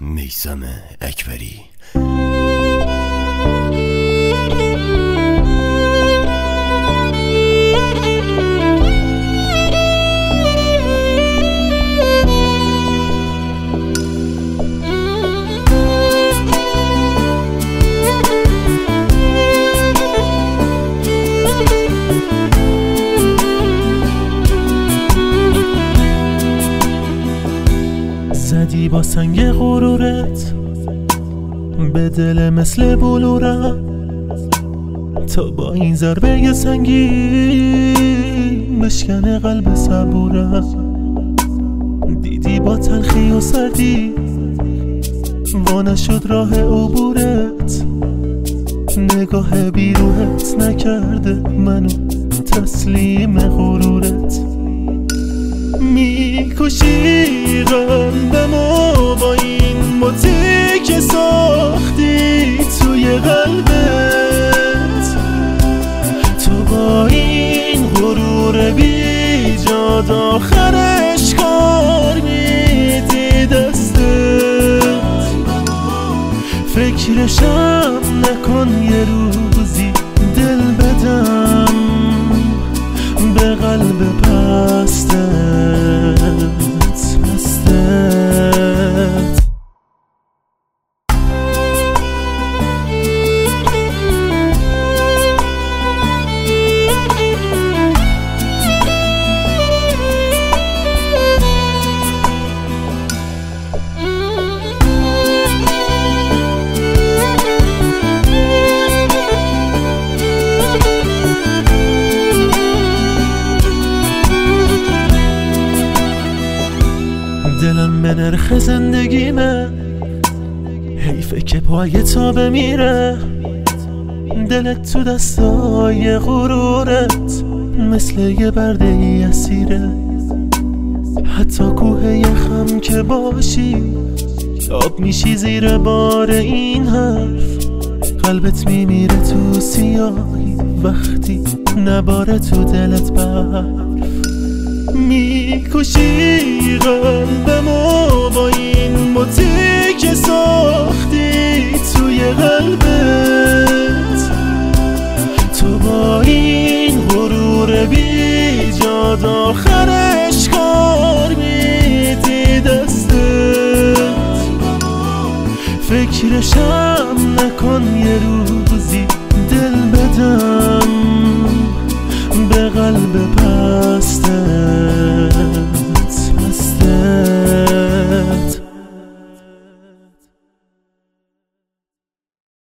میثم اکبری. زدی با سنگ غرورت به دل مثل بلورم، تا با این ضربه سنگین بشکنه قلب صبورم. دیدی با تلخی و سردی وانه شد راه عبورت، نگاه بیروحت نکرده منو تسلیم غرورت. میکشی قلبمو با این موتی که ساختی توی قلبت، تو با این غرور بی جاد آخرش کار میدی دستت. فکرشم نکن یه روزی دل بدم به قلب پستت. دلم به نرخ زندگیمه، حیفه که پای تا بمیره. دلت تو دستای غرورت مثل یه برده ای اسیره. حتی کوه یخم که باشی آب میشی زیر بار این حرف. قلبت میمیره تو سیاهی وقتی نباره تو دلت برف. میکشی قلبمو با این موتی که ساختی توی قلبت، تو با این غرور بی جاد آخرش کار میدی دستت. فکرشم نکن یه روزی دل بدم به قلب پستت.